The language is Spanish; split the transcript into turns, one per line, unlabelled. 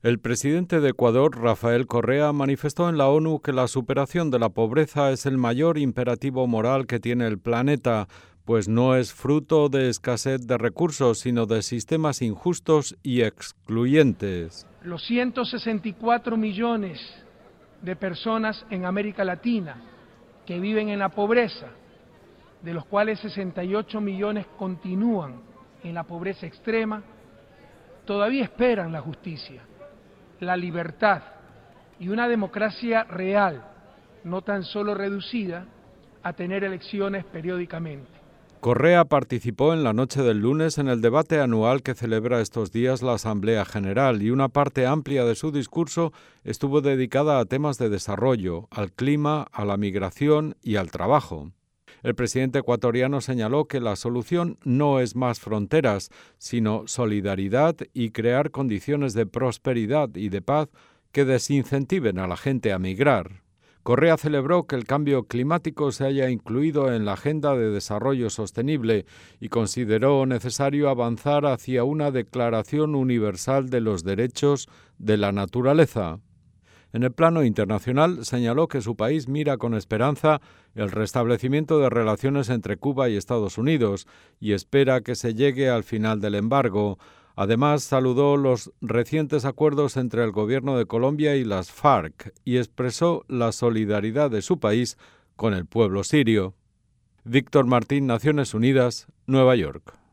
El presidente de Ecuador, Rafael Correa, manifestó en la ONU que la superación de la pobreza es el mayor imperativo moral que tiene el planeta, pues no es fruto de escasez de recursos, sino de sistemas injustos y excluyentes.
Los 164 millones de personas en América Latina que viven en la pobreza, de los cuales 68 millones continúan en la pobreza extrema, todavía esperan la justicia, la libertad y una democracia real, no tan solo reducida a tener elecciones periódicamente.
Correa participó en la noche del lunes en el debate anual que celebra estos días la Asamblea General y una parte amplia de su discurso estuvo dedicada a temas de desarrollo, al clima, a la migración y al trabajo. El presidente ecuatoriano señaló que la solución no es más fronteras, sino solidaridad y crear condiciones de prosperidad y de paz que desincentiven a la gente a migrar. Correa celebró que el cambio climático se haya incluido en la Agenda de Desarrollo Sostenible y consideró necesario avanzar hacia una Declaración Universal de los Derechos de la Naturaleza. En el plano internacional, señaló que su país mira con esperanza el restablecimiento de relaciones entre Cuba y Estados Unidos y espera que se llegue al final del embargo. Además, saludó los recientes acuerdos entre el gobierno de Colombia y las FARC y expresó la solidaridad de su país con el pueblo sirio. Víctor Martín, Naciones Unidas, Nueva York.